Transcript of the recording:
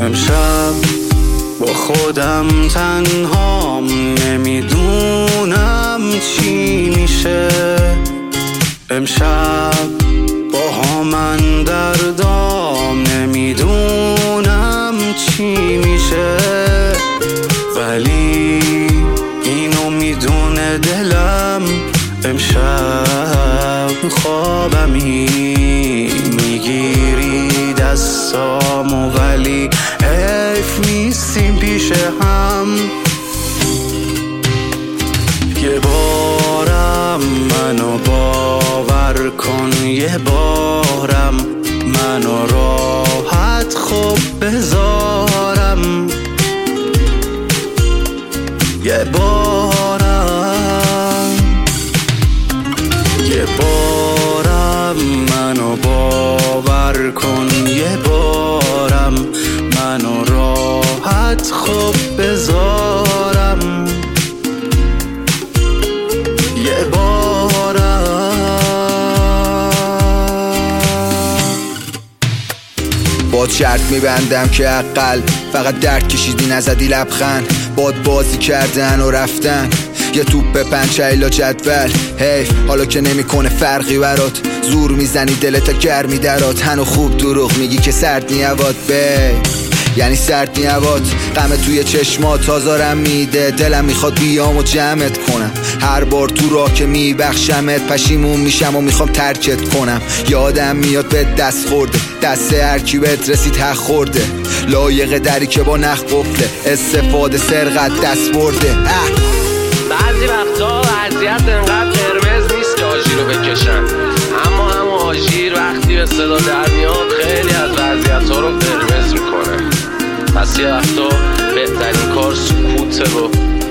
امشب با خودم تنهام، نمیدونم چی میشه. امشب با من دردام، نمیدونم چی میشه. ولی اینو میدونه دلم، امشب خوابمی میگیری دستامو، ولی حیف نیستیم پیش هم. یه بارم منو باور کن، یه بارم منو راحت خوب بذارم. یه بارم منو باور کن، یه بارم منو راحت خوب بذارم. یه بارم باد شرط میبندم که اقل فقط درد کشیدی نزدی لبخند. باد بازی کردن و رفتن، یه توپ به پنچه جدول. حیف حالا که نمیکنه فرقی برات، زور میزنی دلتا گرمی درات. هنو خوب دروغ میگی که سرد نیواد یعنی سرد نیواد. غم توی چشمات تازارم میده، دلم میخواد بیام و جمعت کنم. هر بار تو راه که میبخشمت پشیمون میشم و میخوام ترکت کنم. یادم میاد به دست خورده، دست هر کی بهت رسید حق خورده. لایق دری که با نخ قفله، استفاده سرقت دست برده. بعضی وقتا وضعیت انقدر قرمز نیست که آژیر رو بکشن، اما همون آژیر وقتی به صدا در میاد خیلی از وضعیت ها رو قرمز میکنه. پس یه وقتا بهترین کار سکوته رو